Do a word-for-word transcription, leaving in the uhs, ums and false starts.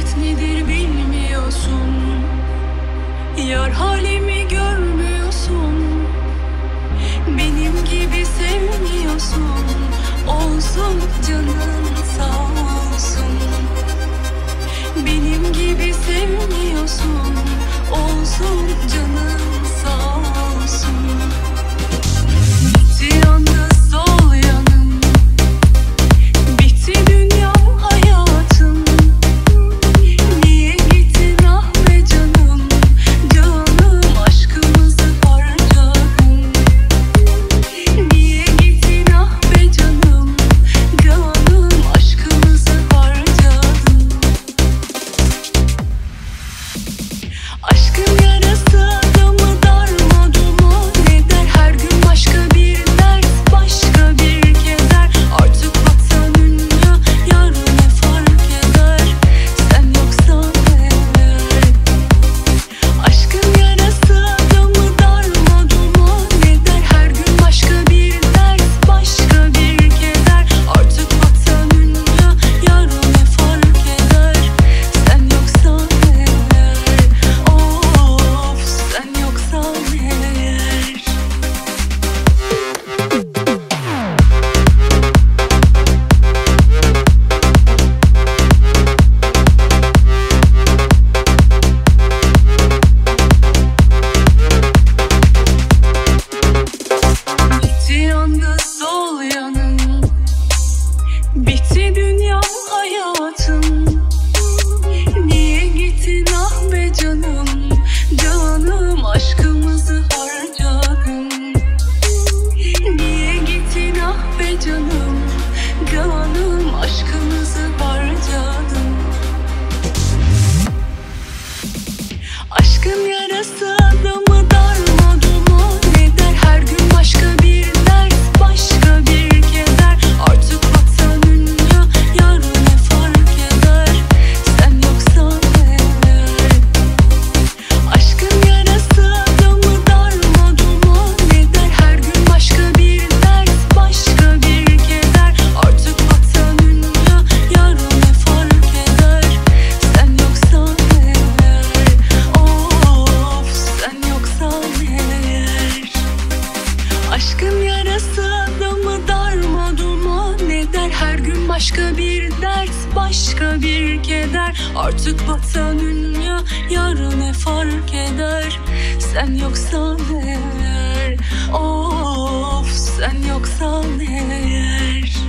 Hasret nedir bilmiyorsun, yar halimi görmüyorsun. Benim gibi sevmiyorsun, olsun canın sağ olsun. Benim gibi sevmiyorsun, olsun canın sağ olsun. Bitti yalnız sol yanım, bitti dünyam hayatım. Niye gittin ah be canım, canım aşkımızı harcadın. Niye gittin ah be canım, canım aşkımızı harcadın. Aşkın yarası adamı darma duman eder. Her gün başka bir dert, başka bir keder. Artık vatan dünya, yarın ne fark eder, sen yoksan eğer. Aşkın yarası adamı darma duman eder. Her gün başka bir dert, başka bir keder. Artık vatan dünya, yarın ne fark eder, sen yoksan eğer. Of, sen yoksan eğer. Bitti yalnız sol yanım, bitti dünyam hayatım. Niye gittin ah be canım, canım aşkımızı harcadın. Niye gittin ah be canım, canım aşkımızı harcadın. Aşkın yarası adamı darma duman eder. Her gün başka bir dert, başka bir keder. Artık vatan dünya, yarın ne fark eder, sen yoksan eğer. Aşkın yarası adamı darma duman eder. Her gün başka bir dert, başka bir keder. Artık vatan dünya, yarın ne fark eder, sen yoksan eğer. Of, sen yoksan eğer. Aşkın yarası adamı darma duman eder. Her gün başka bir dert, başka bir keder. Artık vatan dünya, yarın ne fark eder, sen yoksan eğer. Of, sen yoksan eğer.